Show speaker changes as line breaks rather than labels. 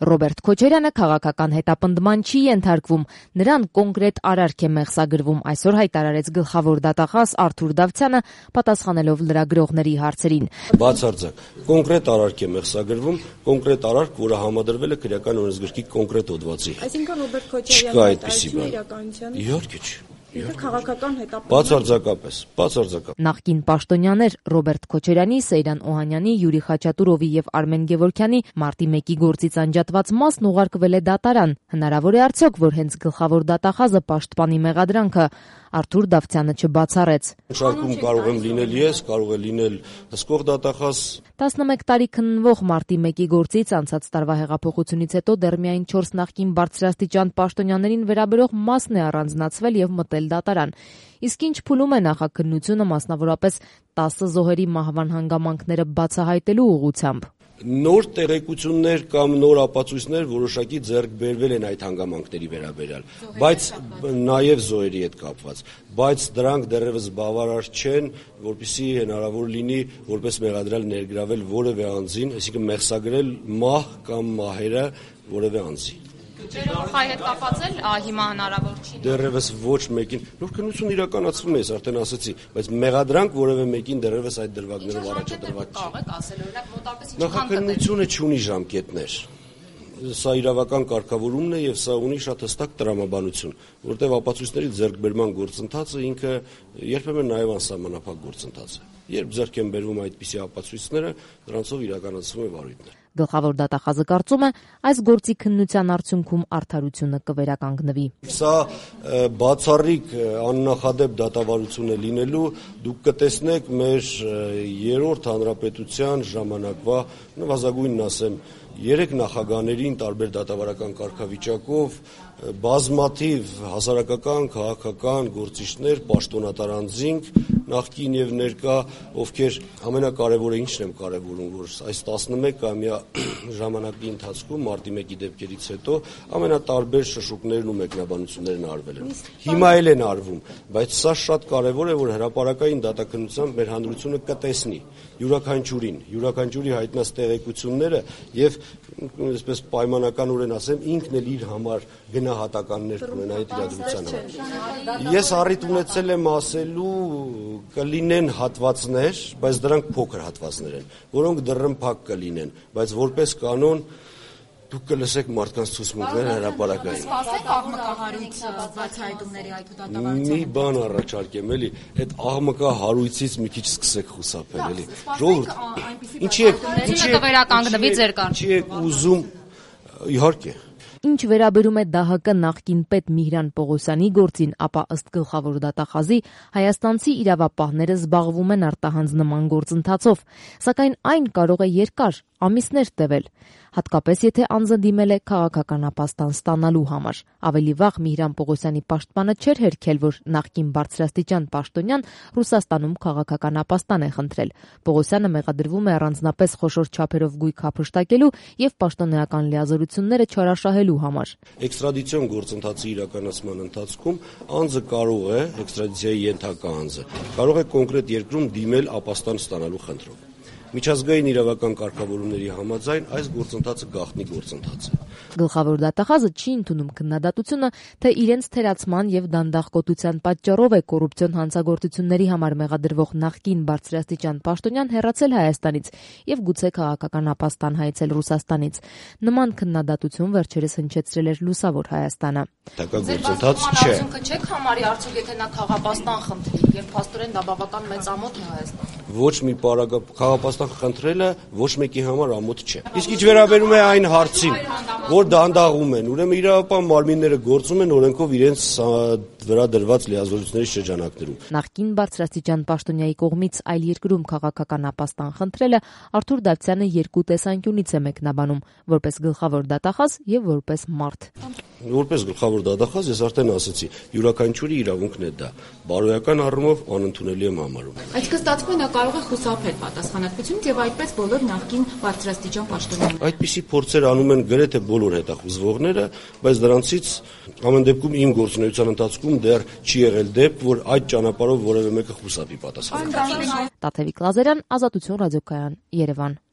Ռոբերտ Քոչարյանը քաղաքական հետապնդման չի ենթարկվում, նրան կոնկրետ արարք է մեղսագրվում, այսօր հայտարարեց գլխավոր դատախազ Արթուր Դավթյանը, պատասխանելով լրագրողների հարցերին։
Բացարձակ, կոնկրետ արարք է մեղսագրվում, կոնկրետ արարք, որը համադրվել է քրեական օրենսգրքի կոնկրետ հոդվածի։
Այսինքն Ռոբերտ Քոչարյանը այդպիսի իրականության։
Իհարկե չի։
Քաղաքական հետապնդում։
Բացարձակապես։
Նախկին պաշտոնյաներ Ռոբերտ Քոչարյանի, Սեյրան Օհանյանի, Յուրի Խաչատուրովի եւ Արմեն Գևորգյանի մարտի 1-ի գործից անջատված մասն ուղարկվել է դատարան։ Հնարավոր է արդյոք, որ հենց գլխավոր դատախազը պաշտպանի մեղադրանքը։ Արթուր Դավթյանը չբացառեց։
Շարքում կարող եմ լինել ես, կարող է լինել հսկող դատախազ։
11 տարի քննվող մարտի 1-ի գործից անցած տարվա հեղափոխությունից հետո դեռ միայն 4 նախկին բարձրաստիճան պաշտոնյաներին վերաբերող մասն է առանձնացվել եւ մտել դատարան։ Իսկ ինչ փուլում է նախաքննությունը, մասնավորապես 10 զոհերի մահվան հանգամանքները բացահայտելու ուղղությամբ։
Նոր տեղեկություններ կամ նոր ապացույցներ որոշակի ձեռք բերվել են այդ հանգամանքների վերաբերյալ, բայց նաև զոհերի հետ կապված, բայց դրանք դեռևս բավարար չեն, որպեսզի հնարավոր լինի որպես մեղադրյալ ներգրավել որևէ անձին, այսինքն մեղսագրել մահ կամ մահերը որևէ անձի։
Ջերոխայի հետ կապված էլ հիմա հնարավոր չի։
Դեռևս ոչ մեկին, նոր քննություն իրականացվում է, ես արդեն ասացի, բայց մեղադրանք որևէ մեկին դեռևս այդ դրվագներով առաջադրված չի։
Կարող եք ասել, օրինակ մոտավորապես
Նախաքննությունը չունի ժամկետներ։ Սա իրավական կարգավորումն է եւ սա ունի շատ հստակ տրամաբանություն, որտեղ ապացույցների ձեռքբերման գործընթացը ինքը երբեմն նաեւ անսահմանափակ գործընթաց է։ Երբ ձեռք են բերվում այդպիսի ապացույցները, դրանցով իրականացվում է վարույթներ։
Գլխավոր դատախազը կարծում է, այս գործի քննության արդյունքում արդարությունը կվերականգնվի։
Սա բացառիկ աննախադեպ դատավարություն է լինելու, դուք կտեսնեք մեր երրորդ հանրապետության ժամանակվա, նվազագույնն ասեմ, 3 նախագահներին տարբեր դատավարական կարգավիճակով բազմաթիվ հասարակական, քաղաքական գործիչներ, պաշտոնատար անձինք, նախկին եւ ներկա, ովքեր ամենակարևորը ինչն եմ կարևորում, որ այս 11-ամյա ժամանակի ընթացքում մարտի 1-ի դեպքերից հետո ամենատարբեր շշուկներն ու մեկնաբանություններն արվել են։ Հիմա էլ են արվում, բայց սա շատ կարևոր է, որ հրապարակային դատաքննությամբ մեր հանրությունը կտեսնի յուրաքանչյուրի հայտնած տեղեկությունները եւ այսպես պայմանականորեն ասեմ, ինքն էլ իր համար գնահատականներ ունենա այդ իրադրության համար։ Ես առիթ ունեցել եմ ասելու կլինեն հատվածներ, բայց դրանք փոքր հատվածներ են, որոնք դռնփակ կլինեն, բայց որպես կանոն դուք կլսեք մարդկանց ցուցմունքները հրապարակային։
Սպասեք աղմկահարույց բացահայտումների այդ դատավարության։
Մի բան առաջարկեմ, էլի, այդ աղմկահարույցից մի քիչ սկսեք խուսափել, էլի։ Ժողովուրդ, ինչի
կվերականգնվի ձեր կարգ։
Ինչի եք ուզում, իհարկե։
Ինչ վերաբերում է ԴՀԿ նախկին պետ Միհրան Պողոսյանի գործին, ապա ըստ գլխավոր դատախազի հայաստանցի իրավապահները զբաղվում են արտահանձնման գործընթացով, սակայն այն կարող է երկար, ամիսներ տևել, հատկապես եթե անձը դիմել է քաղաքական ապաստան ստանալու համար։ Ավելի վաղ Միհրան Պողոսյանի պաշտպանը չէր հերքել, որ նախկին բարձրաստիճան պաշտոնյան Ռուսաստանում քաղաքական ապաստան է խնդրել։ Պողոսյանը մեղադրվում է առանձնապես խոշոր չափերով գույք հափշտակելու եւ պաշտոնեական լիազորությունները չարաշահելու համար։
Էքստրադիցիոն գործընթացի իրականացման ընթացքում անձը կարող է, էքստրադիցիայի ենթակա անձը, կարող է կոնկրետ երկրում դիմել ապաստան ստանալու խնդրով։ Միջազգային իրավական կարգավորումների համաձայն այս գործընթացը գաղտնի գործընթաց է։
Գլխավոր դատախազը չի ընդունում քննադատությունը, թե իրենց թերացման եւ դանդաղկոտության պատճառով է կոռուպցիոն հանցագործությունների համար մեղադրվող նախկին բարձրաստիճան պաշտոնյան հեռացել Հայաստանից եւ գուցե քաղաքական ապաստան հայցել Ռուսաստանից։ Նման քննադատություն վերջերս հնչեցրել էր Լուսավոր Հայաստանը։
Գործընթաց չէ։
Չեք համարի արդյոք եթե նա քաղաքապաստան խնդրի եւ փաստորեն դա բավական մեծ ամոթ է Հայաստանում։
Ոչ մի քաղաքապաստան խնդրելը ոչ մեկի համար ամոթ չէ։ Իսկ ինչ վերաբերում է այն հարցին, որ դանդաղում են, ուրեմն իրավապահ մարմինները գործում են օրենքով իրենց վրա դրված լիազորությունների շրջանակներում։
Նախկին բարձրաստիճան պաշտոնյայի կողմից այլ երկրում քաղաքական ապաստան խնդրելը Արթուր Դավթյանը երկու տեսանկյունից է մեկնաբանում՝ որպես գլխավոր դատախազ եւ որպես մարդ։
Որպես գլխավոր դատախազ ես արդեն ասացի, յուրաքանչյուրի իրավունքն է դա։ Բարոյական առումով անընդունելի եմ համարում։
Այսինքն ստացվում է նա կարող է խուսափել պատասխանատվությունից եւ այդպես բոլոր նախկին բարձրաստիճան պաշտոնյաները։
Այդպիսի փորձեր անում են գրեթե բոլոր հետախուզվողները, բայց դրանցից ամեն դեպքում իմ գործունեության ընթացքում դեռ չի եղել դեպք, որ այդ ճանապարհով որևէ մեկը խուսափի պատասխանատվությունից։
Տաթևիկ Լազարյան, Ազատություն ռադիոկայան, Երևան։